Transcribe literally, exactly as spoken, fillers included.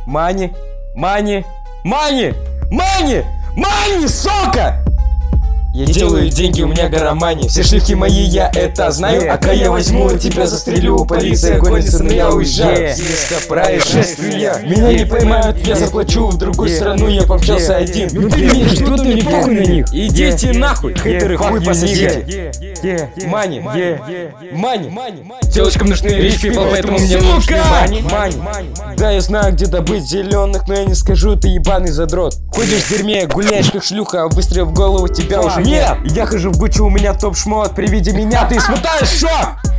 Мани, мани, мани, мани, мани, сука! Я делаю деньги, у меня гора мани. Все шлюхи мои, я это знаю. Ака я возьму, тебя застрелю. Полиция гонится, но я уезжаю. С места происшествия меня не поймают, я заплачу. В другую страну я помчался один. Ну ты кто-то не похуй на них. Идите нахуй, хейтеры, хуй пососите. Мани, мани, девочкам нужны rich people, поэтому мне нужны мани. Да, я знаю, где добыть зеленых, но я не скажу, ты ебаный задрот. Ходишь в дерьме, гуляешь как шлюха, а выстрел в голову тебя уже нет. Я хожу в Гуччи, у меня топ-шмот, при виде меня ты смутаешь, шо?